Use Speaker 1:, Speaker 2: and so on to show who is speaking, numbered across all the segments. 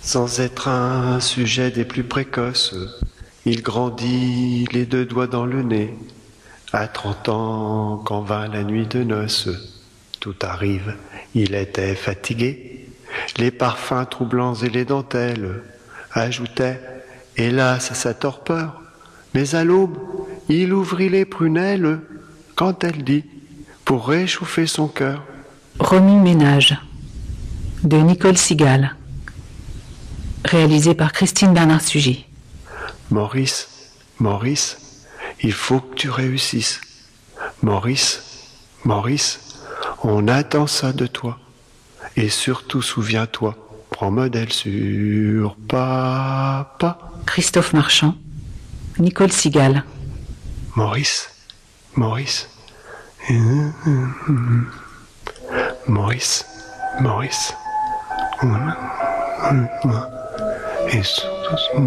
Speaker 1: Sans être un sujet des plus précoces, il grandit les deux doigts dans le nez. À 30 ans, quand vint la nuit de noces, tout arrive, il était fatigué. Les parfums troublants et les dentelles ajoutaient, hélas, à sa torpeur. Mais à l'aube, il ouvrit les prunelles quand elle dit, pour réchauffer son cœur.
Speaker 2: Remue-ménage de Nicole Sigal, réalisé par Christine Bernard-Sugy.
Speaker 1: Maurice, Maurice, il faut que tu réussisses. Maurice, Maurice, on attend ça de toi. Et surtout, souviens-toi, prends modèle sur papa.
Speaker 2: Christophe Marchand, Nicole Sigal.
Speaker 1: Maurice, Maurice, Maurice, Maurice. Et surtout...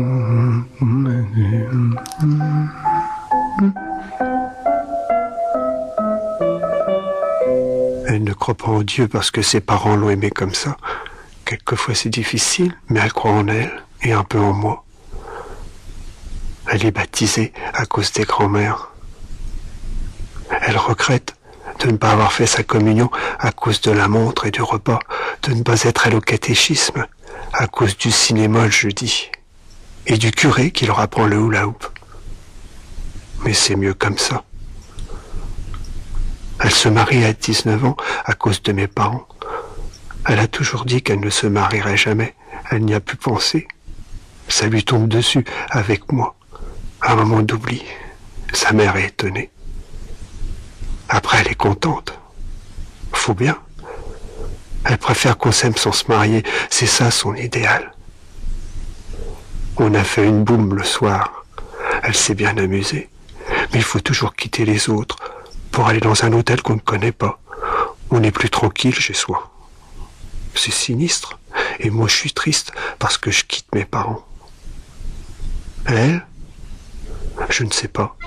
Speaker 1: Elle ne croit pas en Dieu parce que ses parents l'ont aimée comme ça. Quelquefois c'est difficile, mais elle croit en elle et un peu en moi. Elle est baptisée à cause des grands-mères. Elle regrette de ne pas avoir fait sa communion à cause de la montre et du repas, de ne pas être allée au catéchisme à cause du cinéma le jeudi et du curé qui leur apprend le hula-hoop. Mais c'est mieux comme ça. Elle se marie à 19 ans à cause de mes parents. Elle a toujours dit qu'elle ne se marierait jamais. Elle n'y a plus pensé. Ça lui tombe dessus avec moi. Un moment d'oubli. Sa mère est étonnée. Après, elle est contente. Faut bien. Elle préfère qu'on s'aime sans se marier. C'est ça son idéal. On a fait une boum le soir. Elle s'est bien amusée. Mais il faut toujours quitter les autres pour aller dans un hôtel qu'on ne connaît pas. On est plus tranquille chez soi. C'est sinistre. Et moi, je suis triste parce que je quitte mes parents. Elle, je ne sais pas.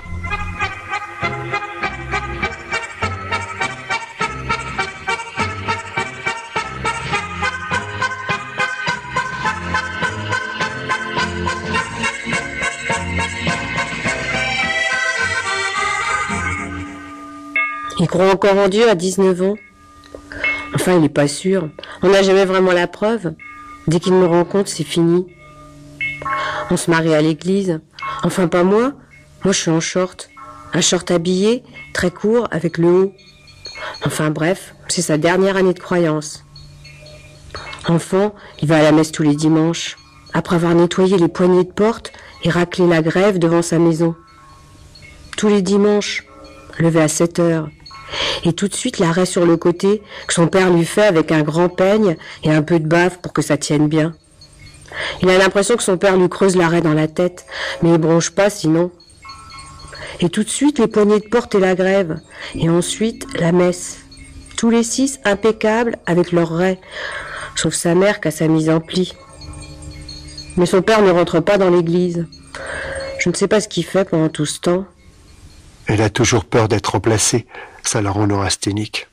Speaker 3: Il croit encore en Dieu à 19 ans. Enfin, il n'est pas sûr. On n'a jamais vraiment la preuve. Dès qu'il me rencontre, c'est fini. On se marie à l'église. Enfin, pas moi. Moi, je suis en short. Un short habillé, très court, avec le haut. Enfin, bref, c'est sa dernière année de croyance. Enfant, il va à la messe tous les dimanches, après avoir nettoyé les poignées de porte et raclé la grève devant sa maison. Tous les dimanches, levé à 7 heures. Et tout de suite l'arrêt sur le côté que son père lui fait avec un grand peigne et un peu de bave pour que ça tienne bien. Il a l'impression que son père lui creuse l'arrêt dans la tête, mais il bronche pas sinon. Et tout de suite les poignées de porte et la grève, et ensuite la messe. Tous les 6 impeccables avec leur raie, sauf sa mère qui a sa mise en pli. Mais son père ne rentre pas dans l'église. Je ne sais pas ce qu'il fait pendant tout ce temps.
Speaker 1: Elle a toujours peur d'être remplacée. Ça la rend neurasthénique.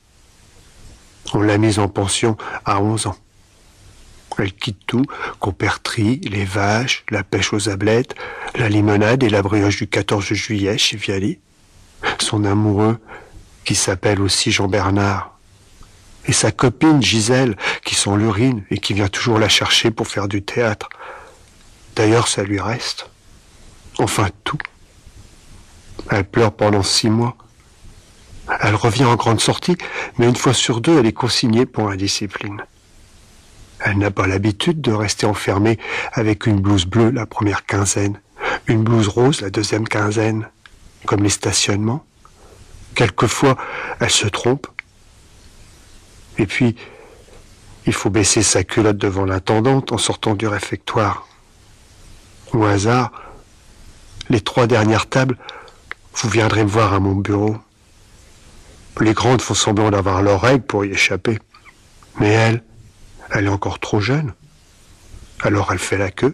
Speaker 1: On l'a mise en pension à 11 ans. Elle quitte tout, Compertrie, les vaches, la pêche aux ablettes, la limonade et la brioche du 14 juillet chez Viali. Son amoureux, qui s'appelle aussi Jean-Bernard. Et sa copine Gisèle, qui sent l'urine et qui vient toujours la chercher pour faire du théâtre. D'ailleurs, ça lui reste. Enfin, tout. Elle pleure pendant 6 mois. Elle revient en grande sortie, mais une fois sur 2, elle est consignée pour indiscipline. Elle n'a pas l'habitude de rester enfermée avec une blouse bleue la première quinzaine, une blouse rose la deuxième quinzaine, comme les stationnements. Quelquefois, elle se trompe. Et puis, il faut baisser sa culotte devant l'intendante en sortant du réfectoire. Au hasard, les 3 dernières tables, vous viendrez me voir à mon bureau. Les grandes font semblant d'avoir leurs règles pour y échapper. Mais elle est encore trop jeune. Alors elle fait la queue.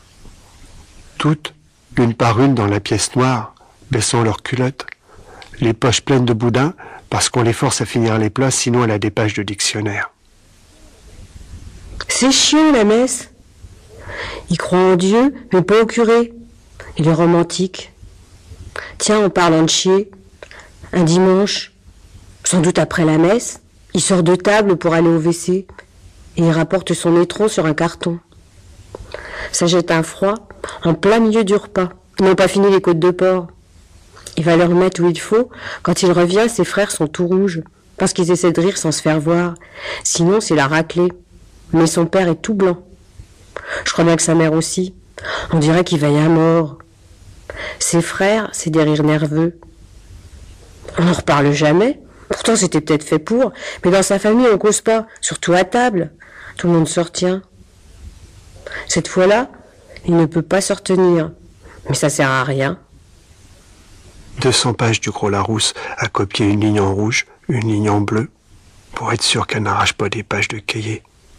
Speaker 1: Toutes, une par une dans la pièce noire, baissant leurs culottes, les poches pleines de boudin, parce qu'on les force à finir les plats, sinon elle a des pages de dictionnaire.
Speaker 3: C'est chiant la messe. Il croit en Dieu, mais pas au curé. Il est romantique. Tiens, en parlant de chier, un dimanche, sans doute après la messe, il sort de table pour aller au WC et il rapporte son étron sur un carton. Ça jette un froid en plein milieu du repas. Ils n'ont pas fini les côtes de porc. Il va leur mettre où il faut. Quand il revient, ses frères sont tout rouges parce qu'ils essaient de rire sans se faire voir. Sinon, c'est la raclée. Mais son père est tout blanc. Je crois bien que sa mère aussi. On dirait qu'il veille à mort. Ses frères, c'est des rires nerveux. On n'en reparle jamais. Pourtant, c'était peut-être fait pour. Mais dans sa famille, on cause pas. Surtout à table. Tout le monde se retient. Cette fois-là, il ne peut pas se retenir. Mais ça sert à rien.
Speaker 1: 200 pages du Gros Larousse à copier une ligne en rouge, une ligne en bleu, pour être sûr qu'elle n'arrache pas des pages de cahier.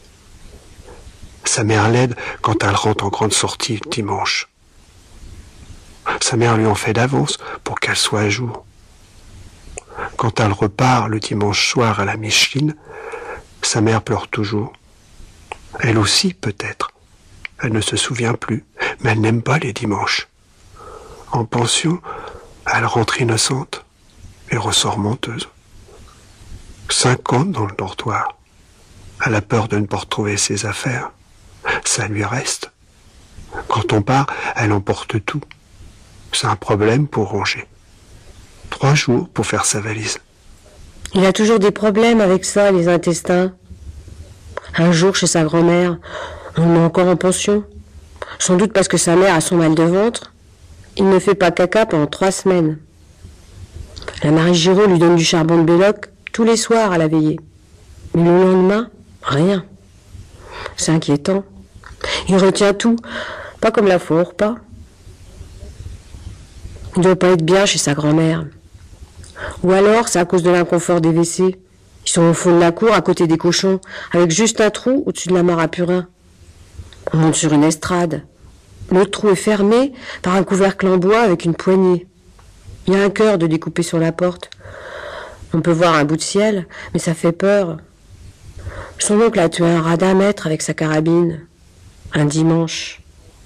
Speaker 1: Sa mère l'aide quand elle rentre en grande sortie le dimanche. Sa mère lui en fait d'avance pour qu'elle soit à jour. Quand elle repart le dimanche soir à la Micheline, sa mère pleure toujours. Elle aussi, peut-être. Elle ne se souvient plus, mais elle n'aime pas les dimanches. En pension, elle rentre innocente et ressort menteuse. 5 ans dans le dortoir. Elle a peur de ne pas retrouver ses affaires. Ça lui reste. Quand on part, elle emporte tout. C'est un problème pour ranger. 3 jours pour faire sa valise.
Speaker 3: Il a toujours des problèmes avec ça, les intestins. Un jour, chez sa grand-mère, on est encore en pension. Sans doute parce que sa mère a son mal de ventre. Il ne fait pas caca pendant 3 semaines. La Marie Giraud lui donne du charbon de Belloc tous les soirs à la veillée. Mais le lendemain, rien. C'est inquiétant. Il retient tout, pas comme la fois au repas. Il ne doit pas être bien chez sa grand-mère. Ou alors, c'est à cause de l'inconfort des WC. Ils sont au fond de la cour, à côté des cochons, avec juste un trou au-dessus de la mare à purin. On monte sur une estrade. L'autre trou est fermé par un couvercle en bois avec une poignée. Il y a un cœur de découpé sur la porte. On peut voir un bout de ciel, mais ça fait peur. Son oncle a tué un rat d'1 mètre avec sa carabine. Un dimanche.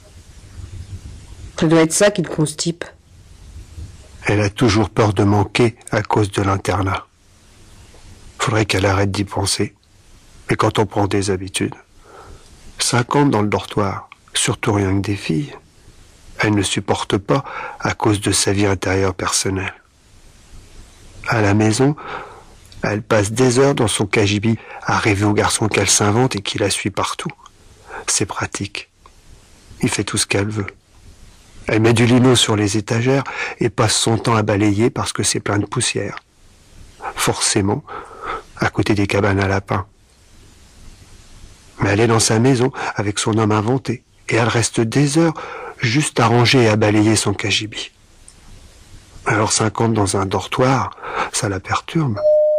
Speaker 3: Ça doit être ça qui le constipe.
Speaker 1: Elle a toujours peur de manquer à cause de l'internat. Faudrait qu'elle arrête d'y penser. Mais quand on prend des habitudes, 50 dans le dortoir, surtout rien que des filles, elle ne supporte pas à cause de sa vie intérieure personnelle. À la maison, elle passe des heures dans son cagibi à rêver au garçon qu'elle s'invente et qui la suit partout. C'est pratique. Il fait tout ce qu'elle veut. Elle met du lino sur les étagères et passe son temps à balayer parce que c'est plein de poussière. Forcément, à côté des cabanes à lapins. Mais elle est dans sa maison avec son homme inventé et elle reste des heures juste à ranger et à balayer son cagibi. Alors 50 dans un dortoir, ça la perturbe.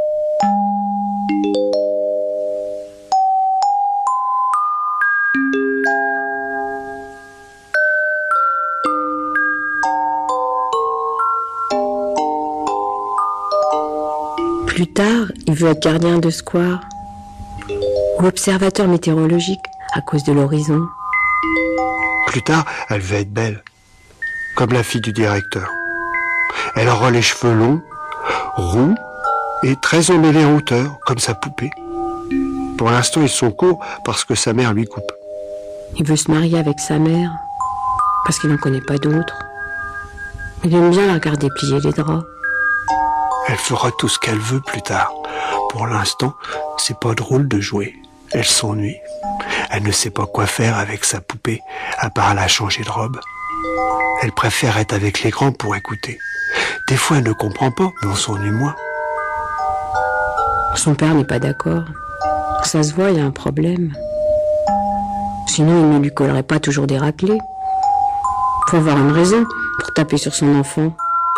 Speaker 3: Plus tard, il veut être gardien de square ou observateur météorologique à cause de l'horizon.
Speaker 1: Plus tard, elle veut être belle, comme la fille du directeur. Elle aura les cheveux longs, roux et très emmêlés en hauteur, comme sa poupée. Pour l'instant, ils sont courts parce que sa mère lui coupe.
Speaker 3: Il veut se marier avec sa mère parce qu'il n'en connaît pas d'autres. Il aime bien la regarder plier les draps.
Speaker 1: Elle fera tout ce qu'elle veut plus tard. Pour l'instant, c'est pas drôle de jouer. Elle s'ennuie. Elle ne sait pas quoi faire avec sa poupée, à part la changer de robe. Elle préfère être avec les grands pour écouter. Des fois, elle ne comprend pas, mais on s'ennuie moins.
Speaker 3: Son père n'est pas d'accord. Ça se voit, il y a un problème. Sinon, il ne lui collerait pas toujours des raclées. Faut avoir une raison pour taper sur son enfant.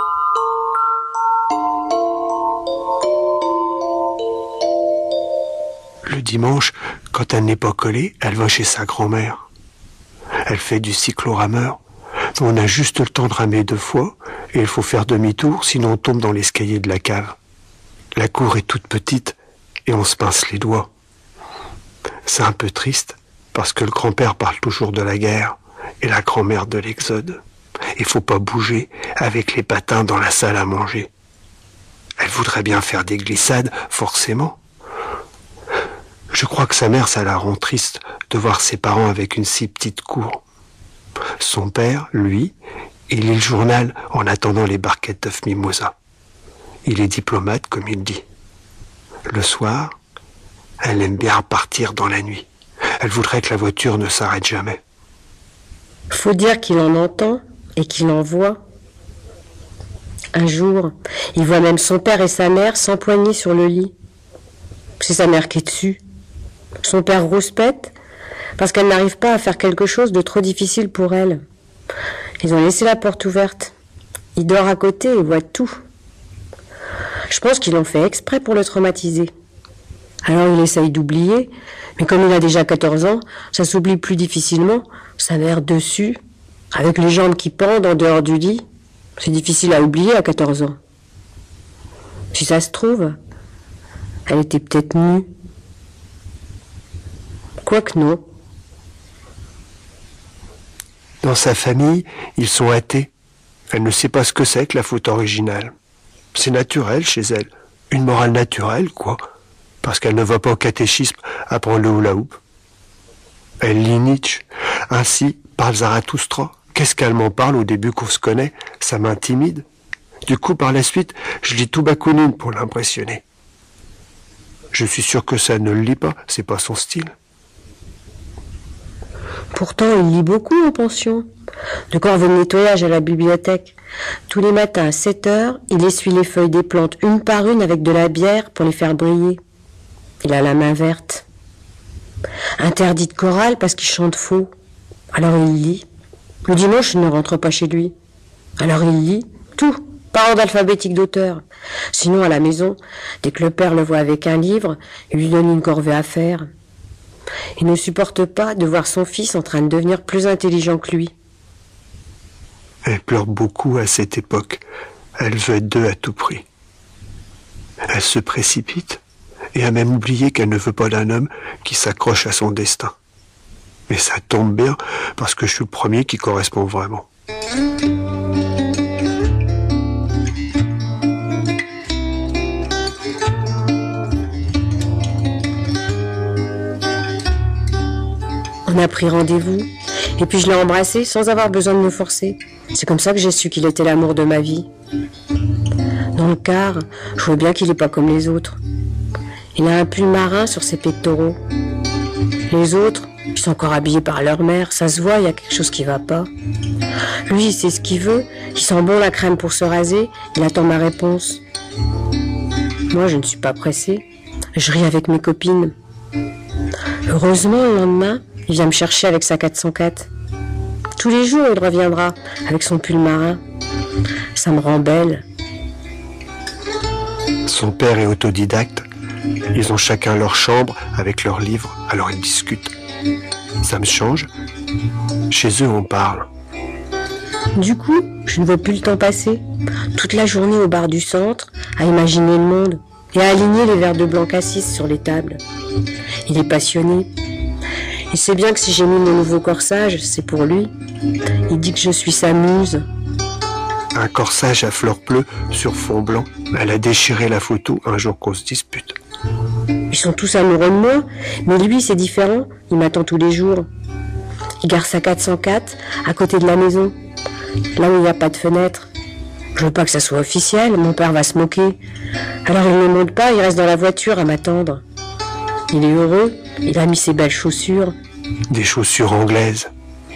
Speaker 1: Le dimanche, quand elle n'est pas collée, elle va chez sa grand-mère. Elle fait du cyclorameur. On a juste le temps de ramer 2 fois et il faut faire demi-tour, sinon on tombe dans l'escalier de la cave. La cour est toute petite et on se pince les doigts. C'est un peu triste, parce que le grand-père parle toujours de la guerre et la grand-mère de l'exode. Il faut pas bouger avec les patins dans la salle à manger. Elle voudrait bien faire des glissades, forcément. Je crois que sa mère, ça la rend triste de voir ses parents avec une si petite cour. Son père, lui, il lit le journal en attendant les barquettes d'œufs mimosa. Il est diplomate, comme il dit. Le soir, elle aime bien repartir dans la nuit. Elle voudrait que la voiture ne s'arrête jamais.
Speaker 3: Faut dire qu'il en entend et qu'il en voit. Un jour, il voit même son père et sa mère s'empoigner sur le lit. C'est sa mère qui est dessus. Son père rouspète parce qu'elle n'arrive pas à faire quelque chose de trop difficile pour elle. Ils ont laissé la porte ouverte. Il dort à côté et voit tout. Je pense qu'ils l'ont fait exprès pour le traumatiser. Alors il essaye d'oublier, mais comme il a déjà 14 ans, ça s'oublie plus difficilement. Sa mère dessus, avec les jambes qui pendent en dehors du lit. C'est difficile à oublier à 14 ans. Si ça se trouve, elle était peut-être nue. Quoique non.
Speaker 1: Dans sa famille, ils sont athées. Elle ne sait pas ce que c'est que la faute originale. C'est naturel chez elle. Une morale naturelle, quoi. Parce qu'elle ne va pas au catéchisme apprendre le hula-hoop. Elle lit Nietzsche. Ainsi parle Zarathustra. Qu'est-ce qu'elle m'en parle au début qu'on se connaît? Ça m'intimide. Du coup, par la suite, je lis tout Bakounine pour l'impressionner. Je suis sûr que ça ne le lit pas, c'est pas son style.
Speaker 3: Pourtant, il lit beaucoup en pension. De corvée de nettoyage à la bibliothèque. Tous les matins à 7 heures, il essuie les feuilles des plantes une par une avec de la bière pour les faire briller. Il a la main verte. Interdit de chorale parce qu'il chante faux. Alors il lit. Le dimanche, il ne rentre pas chez lui. Alors il lit tout, par ordre alphabétique d'auteur. Sinon, à la maison, dès que le père le voit avec un livre, il lui donne une corvée à faire. Il ne supporte pas de voir son fils en train de devenir plus intelligent que lui.
Speaker 1: Elle pleure beaucoup à cette époque. Elle veut être d'eux à tout prix. Elle se précipite et a même oublié qu'elle ne veut pas d'un homme qui s'accroche à son destin. Mais ça tombe bien parce que je suis le premier qui correspond vraiment.
Speaker 3: On a pris rendez-vous, et puis je l'ai embrassé sans avoir besoin de me forcer. C'est comme ça que j'ai su qu'il était l'amour de ma vie. Dans le car, je vois bien qu'il n'est pas comme les autres. Il a un pull marin sur ses pectoraux. Les autres, ils sont encore habillés par leur mère, ça se voit, il y a quelque chose qui va pas. Lui, il sait ce qu'il veut, il sent bon la crème pour se raser, il attend ma réponse. Moi, je ne suis pas pressée, je ris avec mes copines. Heureusement, le lendemain, il vient me chercher avec sa 404. Tous les jours, il reviendra avec son pull marin. Ça me rend belle.
Speaker 1: Son père est autodidacte. Ils ont chacun leur chambre avec leurs livres, alors ils discutent. Ça me change. Chez eux, on parle.
Speaker 3: Du coup, je ne vois plus le temps passer. Toute la journée au bar du centre, à imaginer le monde et à aligner les verres de blanc cassis sur les tables. Il est passionné. Il sait bien que si j'ai mis mon nouveau corsage, c'est pour lui. Il dit que je suis sa muse.
Speaker 1: Un corsage à fleurs bleues sur fond blanc. Elle a déchiré la photo un jour qu'on se dispute.
Speaker 3: Ils sont tous amoureux de moi, mais lui, c'est différent. Il m'attend tous les jours. Il gare sa 404 à côté de la maison, là où il n'y a pas de fenêtre. Je veux pas que ça soit officiel, mon père va se moquer. Alors il ne monte pas, il reste dans la voiture à m'attendre. Il est heureux, il a mis ses belles chaussures.
Speaker 1: Des chaussures anglaises.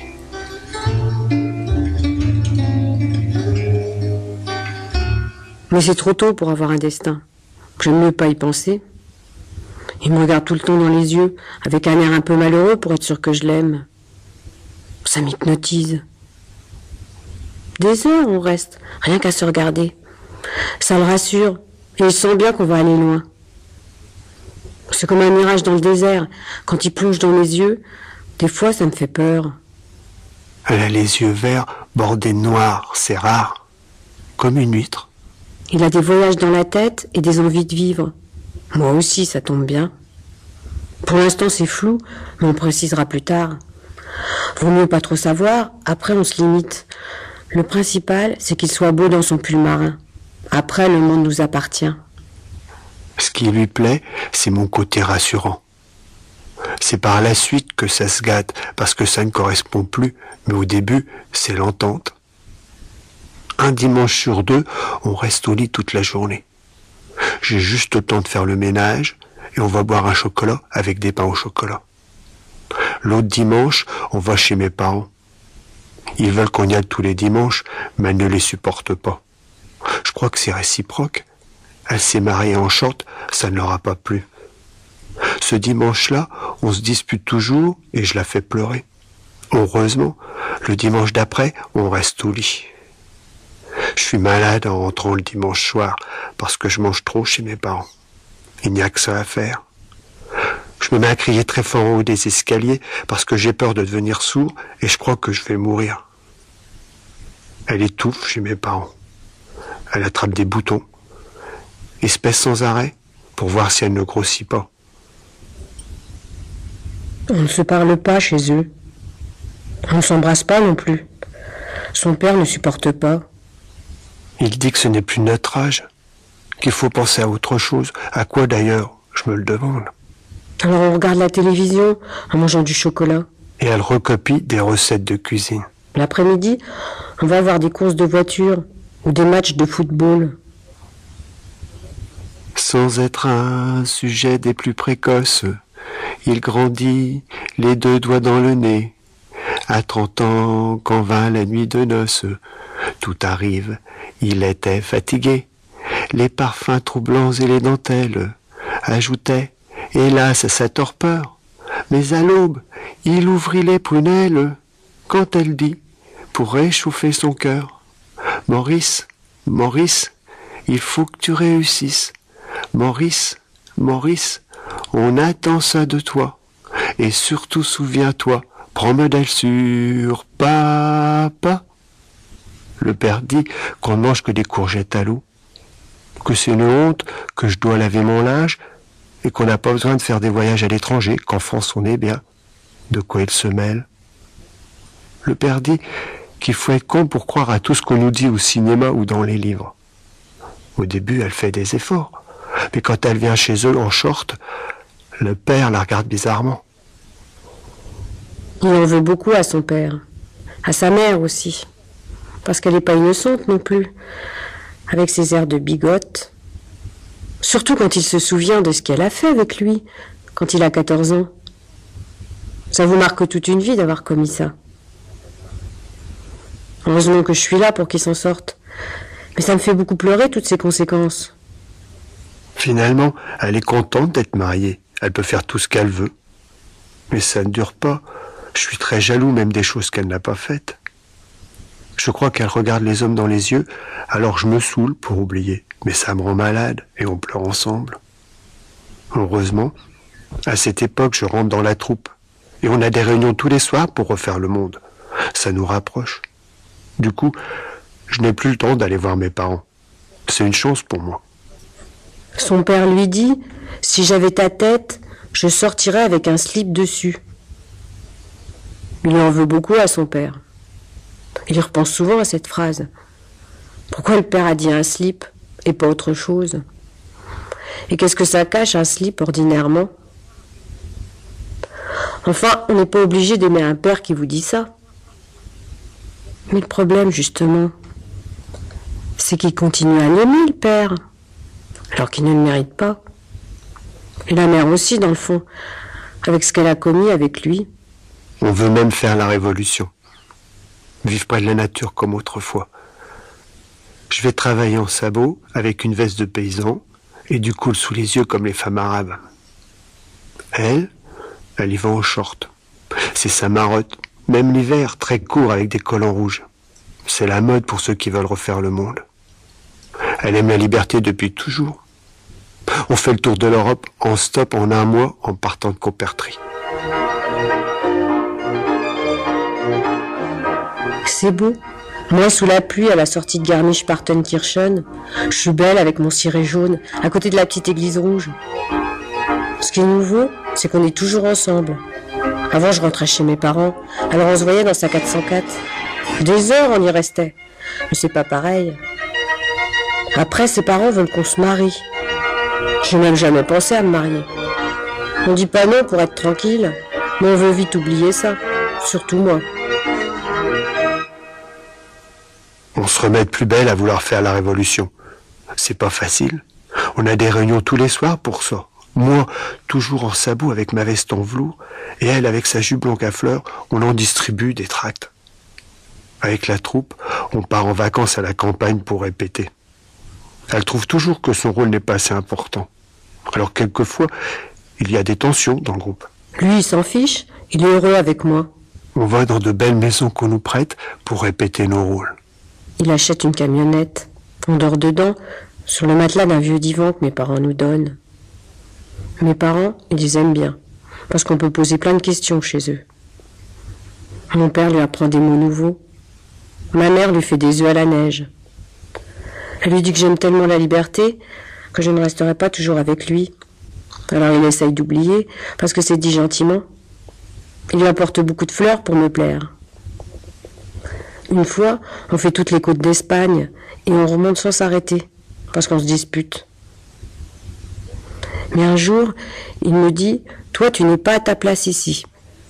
Speaker 3: Mais c'est trop tôt pour avoir un destin. J'aime mieux pas y penser. Il me regarde tout le temps dans les yeux, avec un air un peu malheureux pour être sûr que je l'aime. Ça m'hypnotise. Des heures on reste, rien qu'à se regarder. Ça le rassure, et il sent bien qu'on va aller loin. C'est comme un mirage dans le désert. Quand il plonge dans mes yeux, des fois ça me fait peur.
Speaker 1: Elle a les yeux verts bordés de noir, c'est rare. Comme une huître.
Speaker 3: Il a des voyages dans la tête et des envies de vivre. Moi aussi, ça tombe bien. Pour l'instant, c'est flou, mais on précisera plus tard. Vaut mieux pas trop savoir, après on se limite. Le principal, c'est qu'il soit beau dans son pull marin. Après, le monde nous appartient.
Speaker 1: Ce qui lui plaît, c'est mon côté rassurant. C'est par la suite que ça se gâte, parce que ça ne correspond plus, mais au début, c'est l'entente. Un dimanche sur 2, on reste au lit toute la journée. J'ai juste le temps de faire le ménage, et on va boire un chocolat avec des pains au chocolat. L'autre dimanche, on va chez mes parents. Ils veulent qu'on y aille tous les dimanches, mais elle ne les supporte pas. Je crois que c'est réciproque. Elle s'est mariée en short, ça ne leur a pas plu. Ce dimanche-là, on se dispute toujours et je la fais pleurer. Heureusement, le dimanche d'après, on reste au lit. Je suis malade en rentrant le dimanche soir parce que je mange trop chez mes parents. Il n'y a que ça à faire. Je me mets à crier très fort en haut des escaliers parce que j'ai peur de devenir sourd et je crois que je vais mourir. Elle étouffe chez mes parents. Elle attrape des boutons et se pèse sans arrêt pour voir si elle ne grossit pas.
Speaker 3: On ne se parle pas chez eux. On ne s'embrasse pas non plus. Son père ne supporte pas.
Speaker 1: Il dit que ce n'est plus notre âge, qu'il faut penser à autre chose. À quoi d'ailleurs, je me le demande.
Speaker 3: Alors on regarde la télévision en mangeant du chocolat.
Speaker 1: Et elle recopie des recettes de cuisine.
Speaker 3: L'après-midi, on va voir des courses de voitures ou des matchs de football.
Speaker 1: Sans être un sujet des plus précoces, il grandit, les 2 doigts dans le nez. À 30 ans, quand vint la nuit de noces, tout arrive, il était fatigué. Les parfums troublants et les dentelles ajoutaient, hélas, à sa torpeur. Mais à l'aube, il ouvrit les prunelles, quand elle dit, pour réchauffer son cœur, « Maurice, Maurice, il faut que tu réussisses. Maurice, Maurice, on attend ça de toi. Et surtout souviens-toi, prends modèle sur papa. » Le père dit qu'on ne mange que des courgettes à l'eau, que c'est une honte, que je dois laver mon linge, et qu'on n'a pas besoin de faire des voyages à l'étranger, qu'en France on est bien. De quoi il se mêle? Le père dit qu'il faut être con pour croire à tout ce qu'on nous dit au cinéma ou dans les livres. Au début, elle fait des efforts, mais quand elle vient chez eux en short, le père la regarde bizarrement.
Speaker 3: Il en veut beaucoup à son père, à sa mère aussi, parce qu'elle n'est pas innocente non plus, avec ses airs de bigote. Surtout quand il se souvient de ce qu'elle a fait avec lui, quand il a 14 ans. Ça vous marque toute une vie d'avoir commis ça. Heureusement que je suis là pour qu'il s'en sorte. Mais ça me fait beaucoup pleurer, toutes ces conséquences.
Speaker 1: Finalement, elle est contente d'être mariée. Elle peut faire tout ce qu'elle veut. Mais ça ne dure pas. Je suis très jaloux même des choses qu'elle n'a pas faites. Je crois qu'elle regarde les hommes dans les yeux, alors je me saoule pour oublier. Mais ça me rend malade et on pleure ensemble. Heureusement, à cette époque, je rentre dans la troupe. Et on a des réunions tous les soirs pour refaire le monde. Ça nous rapproche. Du coup, je n'ai plus le temps d'aller voir mes parents. C'est une chance pour moi.
Speaker 3: Son père lui dit, si j'avais ta tête, je sortirais avec un slip dessus. Il en veut beaucoup à son père. Il y repense souvent à cette phrase. Pourquoi le père a dit un slip et pas autre chose? Et qu'est-ce que ça cache, un slip, ordinairement? Enfin, on n'est pas obligé d'aimer un père qui vous dit ça. Mais le problème, justement, c'est qu'il continue à l'aimer, le père, alors qu'il ne le mérite pas. Et la mère aussi, dans le fond, avec ce qu'elle a commis avec lui.
Speaker 1: On veut même faire la révolution. Vivre près de la nature comme autrefois. Je vais travailler en sabot avec une veste de paysan et du col sous les yeux comme les femmes arabes. Elle y va en short. C'est sa marotte, même l'hiver, très court avec des collants rouges. C'est la mode pour ceux qui veulent refaire le monde. Elle aime la liberté depuis toujours. On fait le tour de l'Europe en stop en un mois en partant de Caupertry.
Speaker 3: C'est beau. Moi, sous la pluie, à la sortie de Garmisch-Partenkirchen, je suis belle avec mon ciré jaune, à côté de la petite église rouge. Ce qui est nouveau, c'est qu'on est toujours ensemble. Avant, je rentrais chez mes parents, alors on se voyait dans sa 404. Des heures, on y restait. Mais c'est pas pareil. Après, ses parents veulent qu'on se marie. J'ai même jamais pensé à me marier. On dit pas non pour être tranquille, mais on veut vite oublier ça. Surtout moi.
Speaker 1: On se remet de plus belle à vouloir faire la révolution. C'est pas facile. On a des réunions tous les soirs pour ça. Moi, toujours en sabot avec ma veste en velours, et elle avec sa jupe longue à fleurs, on en distribue des tracts. Avec la troupe, on part en vacances à la campagne pour répéter. Elle trouve toujours que son rôle n'est pas assez important. Alors quelquefois, il y a des tensions dans le groupe.
Speaker 3: Lui, il s'en fiche, il est heureux avec moi.
Speaker 1: On va dans de belles maisons qu'on nous prête pour répéter nos rôles.
Speaker 3: Il achète une camionnette. On dort dedans, sur le matelas d'un vieux divan que mes parents nous donnent. Mes parents, ils les aiment bien, parce qu'on peut poser plein de questions chez eux. Mon père lui apprend des mots nouveaux. Ma mère lui fait des œufs à la neige. Elle lui dit que j'aime tellement la liberté que je ne resterai pas toujours avec lui. Alors il essaye d'oublier, parce que c'est dit gentiment. Il lui apporte beaucoup de fleurs pour me plaire. Une fois, on fait toutes les côtes d'Espagne et on remonte sans s'arrêter, parce qu'on se dispute. Mais un jour, il me dit « Toi, tu n'es pas à ta place ici ».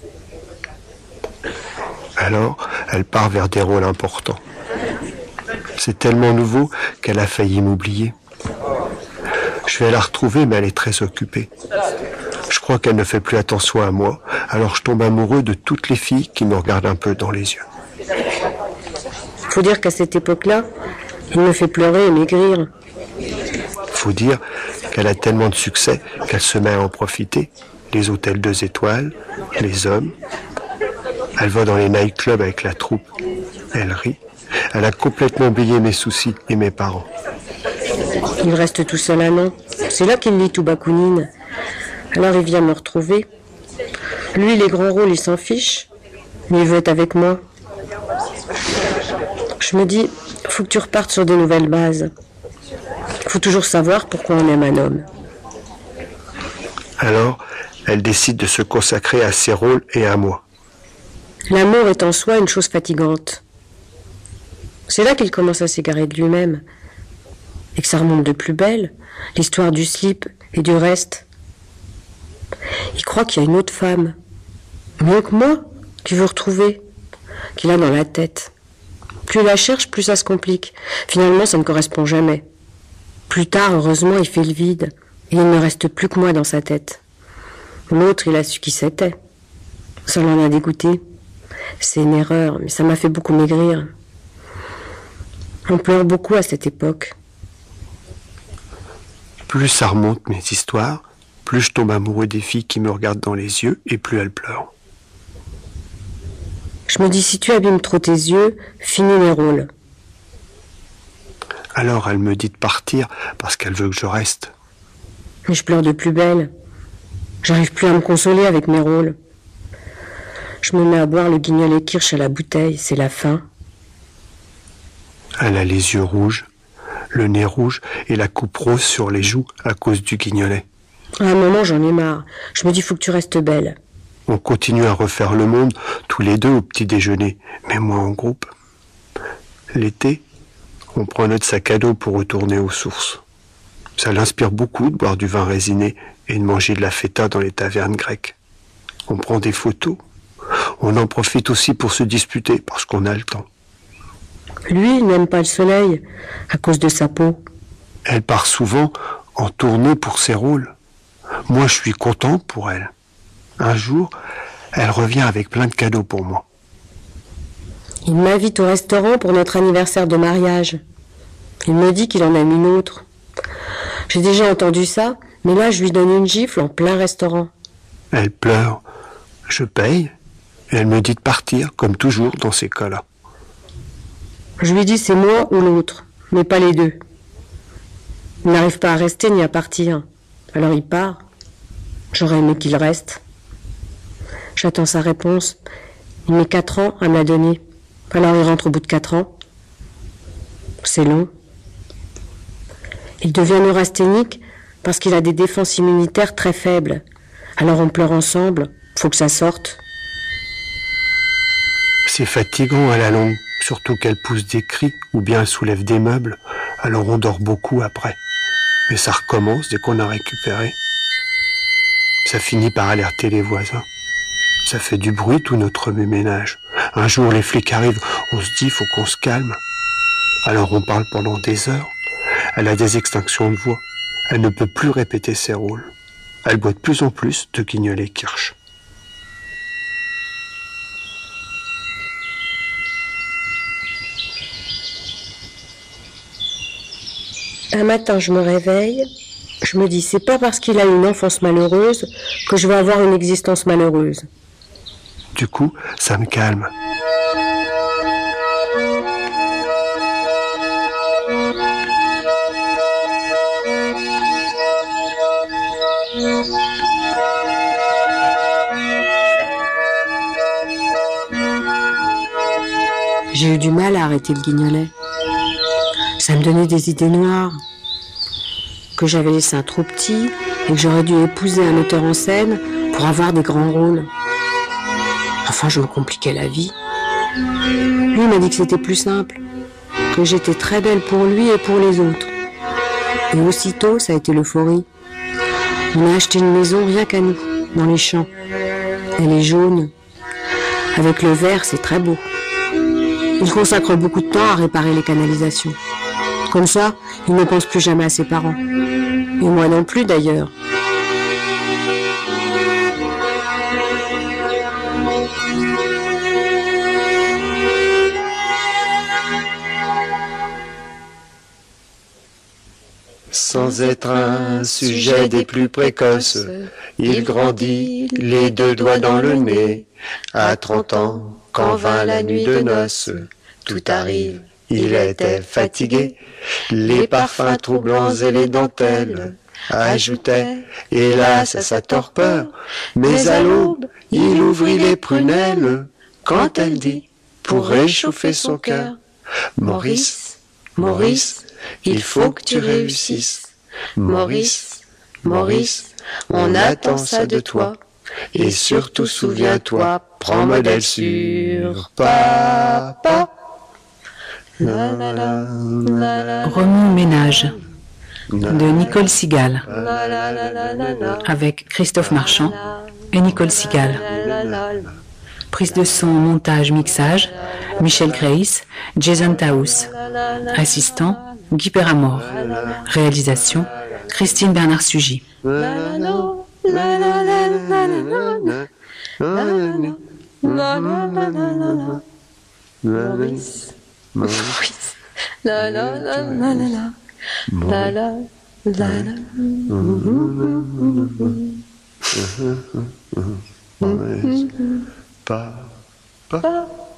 Speaker 1: Alors, elle part vers des rôles importants. C'est tellement nouveau qu'elle a failli m'oublier. Je vais la retrouver, mais elle est très occupée. Je crois qu'elle ne fait plus attention à moi, alors je tombe amoureux de toutes les filles qui me regardent un peu dans les yeux.
Speaker 3: Faut dire qu'à cette époque-là, il me fait pleurer et maigrir.
Speaker 1: Faut dire qu'elle a tellement de succès qu'elle se met à en profiter. Les hôtels 2 étoiles, les hommes. Elle va dans les nightclubs avec la troupe. Elle rit. Elle a complètement oublié mes soucis et mes parents.
Speaker 3: Il reste tout seul un an. C'est là qu'il lit tout Bakounine. Alors il vient me retrouver. Lui, les grands rôles, il s'en fiche. Mais il veut être avec moi. Je me dis, faut que tu repartes sur des nouvelles bases. Faut toujours savoir pourquoi on aime un homme.
Speaker 1: Alors, elle décide de se consacrer à ses rôles et à moi.
Speaker 3: L'amour est en soi une chose fatigante. C'est là qu'il commence à s'égarer de lui-même. Et que ça remonte de plus belle, l'histoire du slip et du reste. Il croit qu'il y a une autre femme, mieux que moi, qu'il veut retrouver, qu'il a dans la tête. Plus il la cherche, plus ça se complique. Finalement, ça ne correspond jamais. Plus tard, heureusement, il fait le vide, et il ne reste plus que moi dans sa tête. L'autre, il a su qui c'était. Ça l'en a dégoûté. C'est une erreur, mais ça m'a fait beaucoup maigrir. On pleure beaucoup à cette époque.
Speaker 1: Plus ça remonte mes histoires, plus je tombe amoureux des filles qui me regardent dans les yeux et plus elles pleurent.
Speaker 3: Je me dis, si tu abîmes trop tes yeux, finis mes rôles.
Speaker 1: Alors elle me dit de partir parce qu'elle veut que je reste.
Speaker 3: Mais je pleure de plus belle. J'arrive plus à me consoler avec mes rôles. Je me mets à boire le guignolet kirsch à la bouteille, c'est la fin.
Speaker 1: Elle a les yeux rouges, le nez rouge et la coupe rose sur les joues à cause du guignolet.
Speaker 3: À un moment, j'en ai marre. Je me dis, faut que tu restes belle.
Speaker 1: On continue à refaire le monde, tous les deux au petit déjeuner, mais moi en groupe. L'été, on prend notre sac à dos pour retourner aux sources. Ça l'inspire beaucoup de boire du vin résiné et de manger de la feta dans les tavernes grecques. On prend des photos. On en profite aussi pour se disputer parce qu'on a le temps.
Speaker 3: Lui, il n'aime pas le soleil à cause de sa peau.
Speaker 1: Elle part souvent en tournée pour ses rôles. Moi, je suis content pour elle. Un jour, elle revient avec plein de cadeaux pour moi.
Speaker 3: Il m'invite au restaurant pour notre anniversaire de mariage. Il me dit qu'il en aime une autre. J'ai déjà entendu ça, mais là, je lui donne une gifle en plein restaurant.
Speaker 1: Elle pleure. Je paye. Et elle me dit de partir, comme toujours dans ces cas-là.
Speaker 3: Je lui dis c'est moi ou l'autre, mais pas les deux. Il n'arrive pas à rester ni à partir. Alors il part. J'aurais aimé qu'il reste. J'attends sa réponse. Il met 4 ans à me la donner. Alors il rentre au bout de 4 ans. C'est long. Il devient neurasthénique parce qu'il a des défenses immunitaires très faibles. Alors on pleure ensemble, faut que ça sorte.
Speaker 1: C'est fatigant à la longue, surtout qu'elle pousse des cris ou bien elle soulève des meubles, alors on dort beaucoup après. Mais ça recommence dès qu'on a récupéré. Ça finit par alerter les voisins. Ça fait du bruit tout notre ménage. Un jour les flics arrivent, on se dit faut qu'on se calme. Alors on parle pendant des heures. Elle a des extinctions de voix. Elle ne peut plus répéter ses rôles. Elle boit de plus en plus de guignolet Kirsch.
Speaker 3: Un matin, je me réveille, je me dis, c'est pas parce qu'il a une enfance malheureuse que je vais avoir une existence malheureuse.
Speaker 1: Du coup, ça me calme.
Speaker 3: J'ai eu du mal à arrêter le guignolet. Ça me donnait des idées noires. Que j'avais les seins trop petits et que j'aurais dû épouser un metteur en scène pour avoir des grands rôles. Enfin, je me compliquais la vie. Lui m'a dit que c'était plus simple, que j'étais très belle pour lui et pour les autres. Et aussitôt, ça a été l'euphorie. On a acheté une maison rien qu'à nous, dans les champs. Elle est jaune. Avec le vert, c'est très beau. Il consacre beaucoup de temps à réparer les canalisations. Comme ça, il ne pense plus jamais à ses parents. Et moi non plus d'ailleurs.
Speaker 1: Sans être un sujet des plus précoces, il grandit les deux doigts dans le nez. À 30 ans, quand vint la nuit de noces, tout arrive, il était fatigué. Les parfums troublants et les dentelles ajoutaient, hélas, à sa torpeur. Mais à l'aube, il ouvrit les prunelles quand elle dit, pour réchauffer son cœur, Maurice, Maurice, il faut que tu réussisses. Maurice, Maurice, on attend ça de toi. Et surtout souviens-toi, prends modèle sur papa.
Speaker 2: Remue ménage de Nicole Sigal avec Christophe Marchand et Nicole Sigal. Prise de son, montage, mixage, Michel Grace, Jason Taous. Assistant, Guy Perramort. Réalisation, Christine Bernard-Sugy.
Speaker 3: Maurice, Maurice, la la la la la la la la la.
Speaker 1: Maurice, papa.